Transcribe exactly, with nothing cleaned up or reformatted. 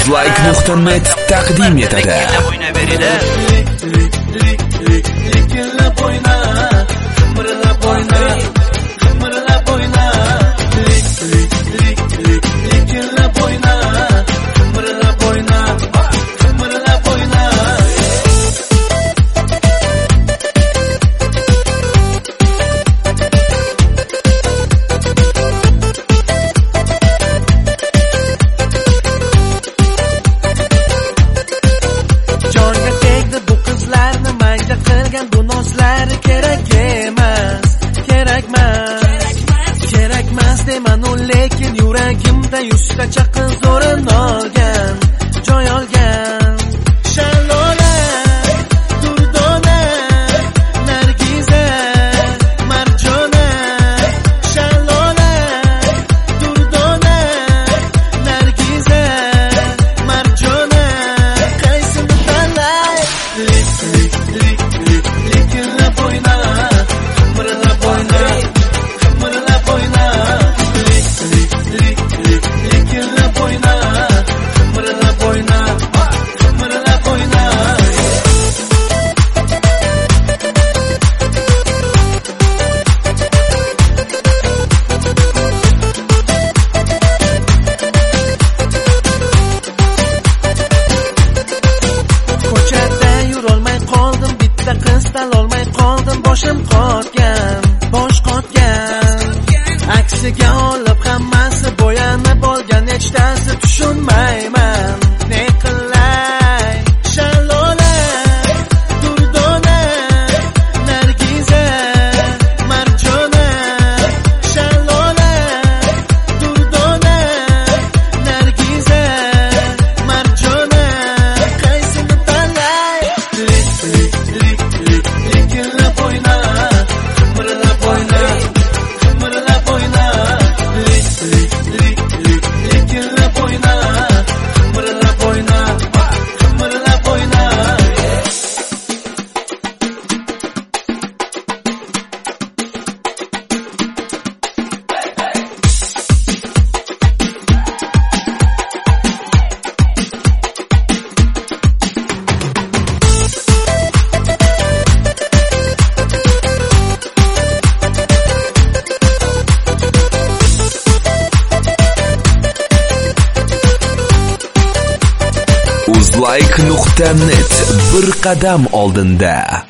uzlike nuqta net taqdim etadi. Bu nozlar kerak emas, kerakmas, kerakmas deman u, lekin yuragimda yuzta chaqin zo'rin olgan, joy olgan. Shalola, Durdona, Nargiza, Marjona. Shalola, Durdona, Nargiza, Marjona. Qaysini tanlay? Olmay qoldim, boshim qotgan, bosh qotgan. Aksiga olib hammasi bo'yanib olgan, hech narsa tushunmayman. Ne qilay? Shalola, Durdona, Nargiza, Marjona. Shalola, Durdona, Nargiza, Marjona. Qaysini tanlay? uzlike nuqta net bir qadam oldinda.